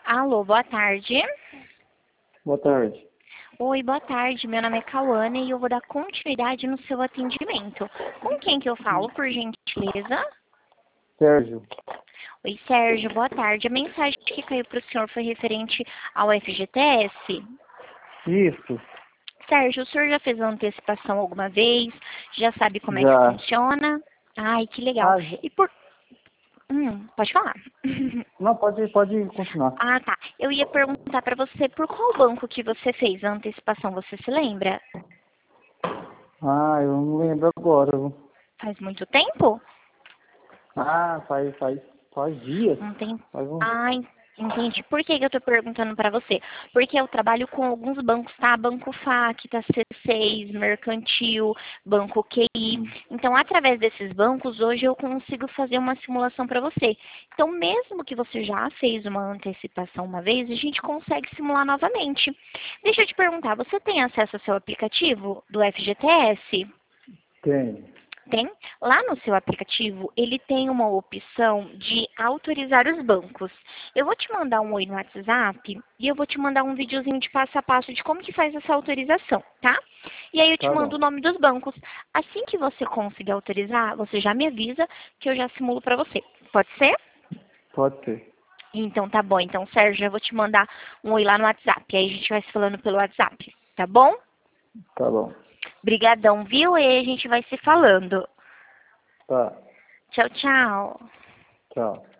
Alô, boa tarde. Boa tarde. Oi, boa tarde. Meu nome é Cauane e eu vou dar continuidade no seu atendimento. Com quem que eu falo, por gentileza? Sérgio. Oi, Sérgio, boa tarde. A mensagem que caiu para o senhor foi referente ao FGTS? Isso, Sérgio, o senhor já fez a antecipação alguma vez? Já sabe como é que já. funciona? Ai, que legal. Ah, E por... pode falar. não, pode continuar. Ah, tá. Eu ia perguntar para você por qual banco que você fez a antecipação, você se lembra? Ah, eu não lembro agora. Faz muito tempo? Ah, faz dias. Não tem. Faz um... Ah, entendi. Por que que eu tô perguntando para você? Porque eu trabalho com alguns bancos, tá? Banco Facta, C6, Mercantil, Banco QI. Então, através desses bancos, hoje eu consigo fazer uma simulação para você. Então, mesmo que você já fez uma antecipação uma vez, a gente consegue simular novamente. Deixa eu te perguntar, você tem acesso ao seu aplicativo do FGTS? Tem. Tem. Lá no seu aplicativo, ele tem uma opção de autorizar os bancos. Eu vou te mandar um oi no WhatsApp e eu vou te mandar um videozinho de passo a passo de como que faz essa autorização, tá? E aí eu te Tá mando o bom. nome dos bancos. Assim que você conseguir autorizar, você já me avisa que eu já simulo para você. Pode ser? Pode ser. Então tá bom. Então, Sérgio, eu vou te mandar um oi lá no WhatsApp. Aí a gente vai se falando pelo WhatsApp, tá bom? Tá bom. Brigadão, viu? E aí a gente vai se falando. Tá. Tchau, tchau. Tchau.